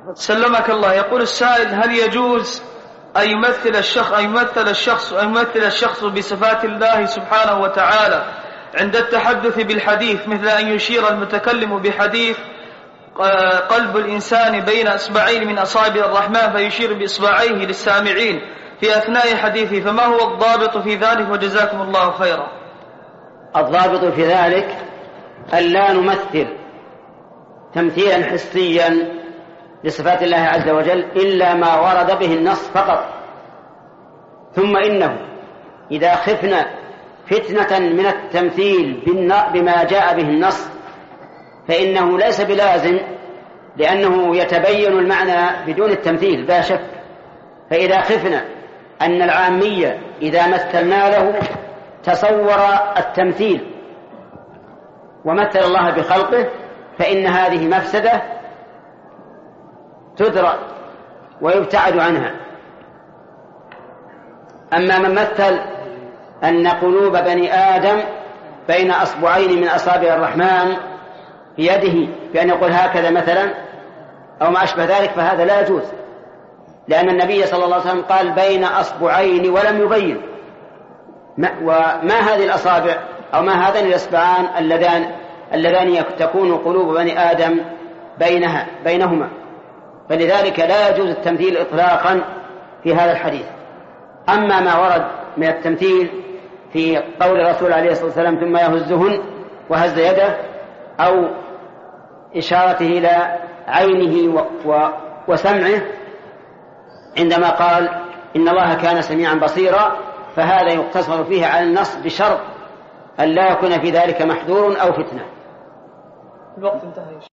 سلمك الله. يقول السائل: هل يجوز أن يمثل الشخص بصفات الله سبحانه وتعالى عند التحدث بالحديث، مثل أن يشير المتكلم بحديث قلب الإنسان بين إصبعين من أصابع الرحمن فيشير بإصبعيه للسامعين في أثناء حديثه، فما هو الضابط في ذلك؟ وجزاكم الله خيرا. الضابط في ذلك أن لا نمثل تمثيلا حسيا لصفات الله عز وجل إلا ما ورد به النص فقط. ثم إنه إذا خفنا فتنة من التمثيل بما جاء به النص فإنه ليس بلازم، لأنه يتبين المعنى بدون التمثيل لا شك. فإذا خفنا أن العامية إذا مثلنا له تصور التمثيل ومثل الله بخلقه فإن هذه مفسدة تدرى ويبتعد عنها. أما من مثل أن قلوب بني آدم بين أصبعين من أصابع الرحمن في يده، بأن يقول هكذا مثلا أو ما أشبه ذلك، فهذا لا يجوز، لأن النبي صلى الله عليه وسلم قال بين أصبعين ولم يبين. وما هذه الأصابع أو ما هذان الأصبعان اللذان تكون قلوب بني آدم بينهما؟ فلذلك لا يجوز التمثيل إطلاقا في هذا الحديث. أما ما ورد من التمثيل في قول الرسول عليه الصلاة والسلام ثم يهزهن وهز يده، أو إشارته إلى عينه وسمعه عندما قال إن الله كان سميعا بصيرا، فهذا يقتصر فيه على النص بشرط أن لا يكون في ذلك محذور أو فتنة. الوقت انتهى.